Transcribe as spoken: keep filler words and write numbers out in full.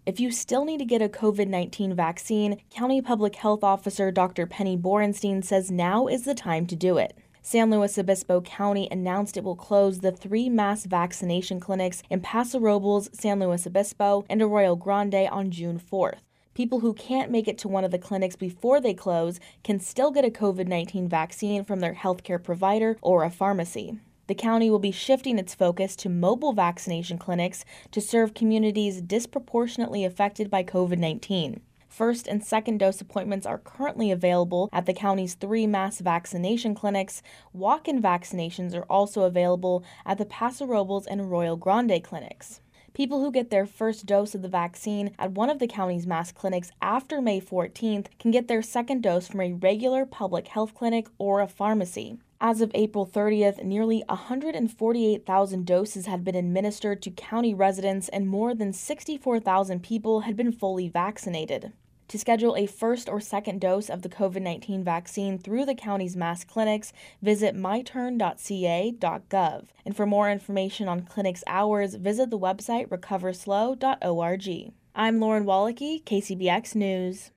If you still need to get a COVID nineteen vaccine, County Public Health Officer Doctor Penny Borenstein says now is the time to do it. San Luis Obispo County announced it will close the three mass vaccination clinics in Paso Robles, San Luis Obispo, and Arroyo Grande on June fourth. People who can't make it to one of the clinics before they close can still get a COVID nineteen vaccine from their healthcare provider or a pharmacy. The county will be shifting its focus to mobile vaccination clinics to serve communities disproportionately affected by COVID nineteen. First and second dose appointments are currently available at the county's three mass vaccination clinics. Walk-in vaccinations are also available at the Paso Robles and Arroyo Grande clinics. People who get their first dose of the vaccine at one of the county's mass clinics after May fourteenth can get their second dose from a regular public health clinic or a pharmacy. As of April thirtieth, nearly one hundred forty-eight thousand doses had been administered to county residents and more than sixty-four thousand people had been fully vaccinated. To schedule a first or second dose of the COVID nineteen vaccine through the county's mass clinics, visit my turn dot c a dot gov. And for more information on clinics' hours, visit the website recover slow dot org. I'm Lauren Wallachy, K C B X News.